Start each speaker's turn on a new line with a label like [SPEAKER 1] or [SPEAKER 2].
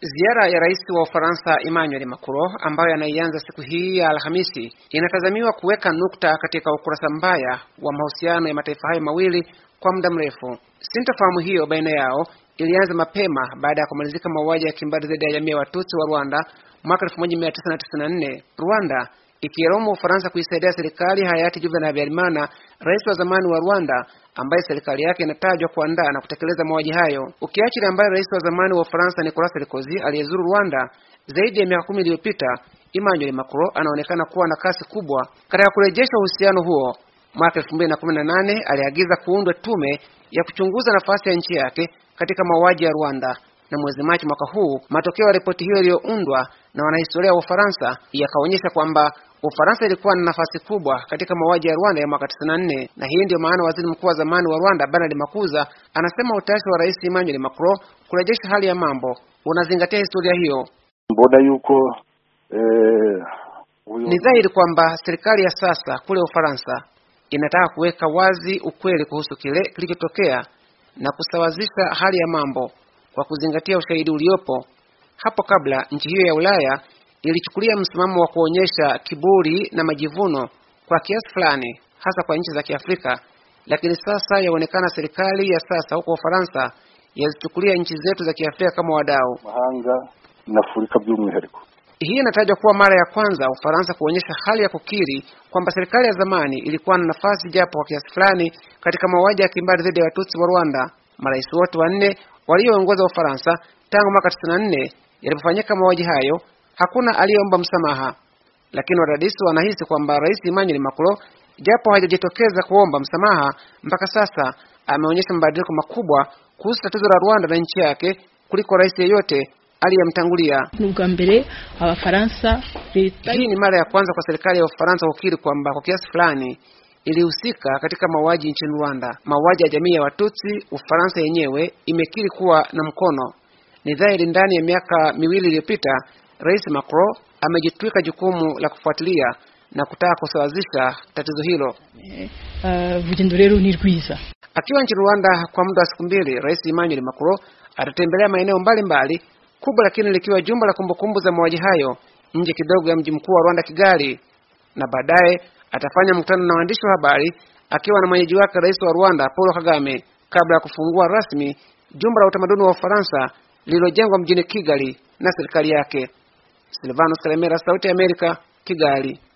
[SPEAKER 1] Ziara ya rais wa Ufaransa Emmanuel Macron ambayo anaianza siku hii ya Alhamisi inatazamiwa kuweka nukta katika ukurasa mbaya wa mahusiano ya mataifa hayo mawili kwa muda mrefu. Sintofahamu hiyo baina yao ilianza mapema baada ya kumalizika mauaji ya kimbari dhidi ya jamii ya Watutsi wa Rwanda mwaka 1994. Rwanda ikilaumu Ufaransa kuisaidia serikali hayati Juvenal Habyarimana, rais wa zamani wa Rwanda, ambaye serikali yake inatajwa kuandaa na kutekeleza mauaji hayo. Ukiachilia ambaye rais wa zamani wa Ufaransa Nicolas Sarkozy aliyezuru Rwanda zaidi ya miaka 10 iliyopita, Emmanuel Macron anaonekana kuwa na kasi kubwa katika kurejesha uhusiano huo. Mwaka 2018 aliagiza kuundwa tume ya kuchunguza nafasi ya nchi yake katika mauaji ya Rwanda, na mwezi Machi mwaka huu matokeo ya ripoti hiyo iliyoundwa na wanahistoria wa Ufaransa yakaonyesha kwamba Ufaransa ilikuwa na nafasi kubwa katika mauaji ya Rwanda ya mwaka 94, na hii ndio maana waziri mkuu wa zamani wa Rwanda Bernard Makuza anasema utashi wa rais Emmanuel Macron kurejesha hali ya mambo unazingatia historia hiyo.
[SPEAKER 2] Mbona yuko
[SPEAKER 1] ni dhahiri kwamba serikali ya sasa kule Ufaransa inataka kuweka wazi ukweli kuhusu kile kilichotokea na kusawazisha hali ya mambo kwa kuzingatia ushahidi uliopo. Hapo kabla nchi hiyo ya Ulaya ilichukulia msimamo wa kuonyesha kiburi na majivuno kwa kiasi fulani, hasa kwa nchi za Kiafrika, lakini sasa yaonekana serikali ya sasa huko Ufaransa yazichukulia nchi zetu za Kiafrika kama wadau
[SPEAKER 2] mahanga na Afrika by'umwihariko.
[SPEAKER 1] Hii inatajwa kuwa mara ya kwanza Ufaransa kuonyesha hali ya kukiri kwamba serikali ya zamani ilikuwa na nafasi japo kwa kiasi fulani katika mauaji ya kimbari dhidi ya Watutsi wa Rwanda. Marais wote wanne walioongoza Ufaransa tangu mwaka 94 yalipofanyika mauaji hayo, hakuna aliyeomba msamaha. Lakini wadadisi wanahisi kwamba rais Emmanuel Macron, japo hajajitokeza kuomba msamaha mpaka sasa, ameonyesha mabadiliko makubwa kuhusu tatizo la Rwanda na nchi yake kuliko rais yeyote aliyemtangulia. Hii ni mara ya kwanza kwa serikali ya Ufaransa kukiri kwamba kwa kiasi fulani ilihusika katika mauaji nchini Rwanda. Mauaji ya jamii ya Watutsi, Ufaransa yenyewe imekiri kuwa na mkono. Ni dhahiri ndani ya miaka miwili iliyopita rais Macron amejitwika jukumu la kufuatilia na kutaka kusawazisha tatizo hilo. Akiwa nchini Rwanda kwa muda wa siku mbili, rais Emmanuel Macron atatembelea maeneo mbalimbali, kubwa lakini likiwa jumba la kumbukumbu za mauaji hayo nje kidogo ya mji mkuu wa Rwanda, Kigali, na baadaye atafanya mkutano na waandishi wa habari akiwa na mwenyeji wake rais wa Rwanda Paul Kagame, kabla ya kufungua rasmi jumba la utamaduni wa Ufaransa lililojengwa mjini Kigali na serikali yake. Silvanus Kalemera, Sauti ya Amerika, Kigali.